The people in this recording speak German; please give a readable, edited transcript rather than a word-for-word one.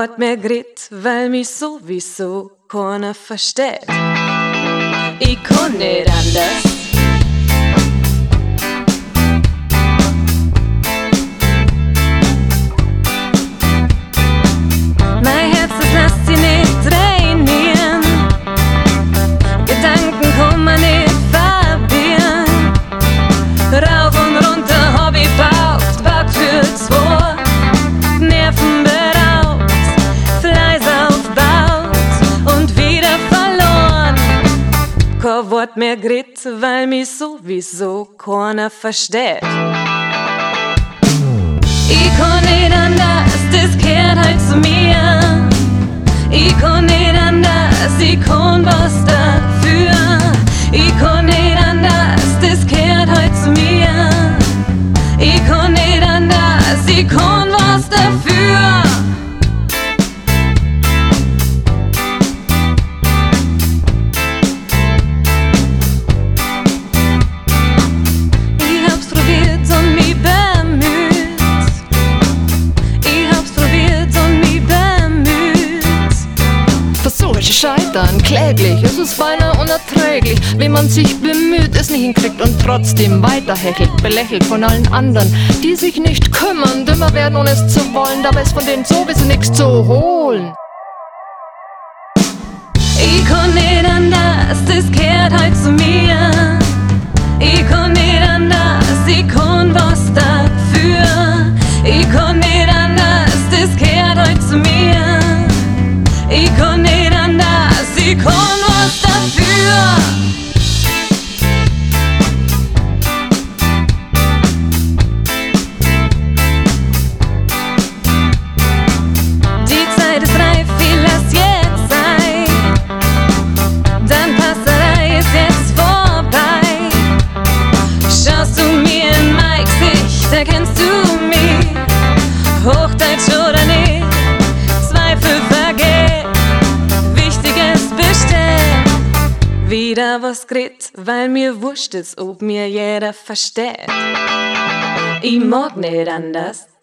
Wort mehr grit, weil mich sowieso keiner versteht. Ich kann nicht anders. Mein Herz, das lässt sich nicht trainieren. Gedanken kann man nicht verbieren. Rauf und runter hab ich baugt für zwei. Nerven beraubt, Fleiß aufbaut und wieder verloren. Kein Wort mehr grit, weil mich sowieso keiner versteht. Ich kann nicht anders, das gehört halt zu mir. Ich kann nicht anders, ich kann was dafür. Ich kann nicht anders, das gehört halt zu mir. Ich kann nicht anders, ich kann was dafür. Ich hab's probiert und mich bemüht. Ich hab's probiert und mich bemüht. Versuche scheitern, kläglich, es ist beinahe unerträglich, wie man sich bemüht, es nicht hinkriegt und trotzdem weiterhechelt, belächelt von allen anderen, die sich nicht kümmern, dümmer werden, ohne es zu wollen, dabei ist von denen sowieso nichts zu holen. Ich kann nicht anders, das gehört halt zu mir. Ich kann nicht anders, ich kann was dafür. Ich kann nicht anders, das gehört halt zu mir. Ich kann nicht anders, ich kann was dafür. Die Zeit ist reif, ich lass jetzt sein. Dein Passerei ist jetzt vorbei. Schaust du mir in mein Gesicht, erkennst du mich. Hochdeutsch oder nicht, Zweifel vergeht. Wichtiges besteht. Wieder was grit, weil mir wurscht ist, ob mir jeder versteht. Ich mag nicht anders.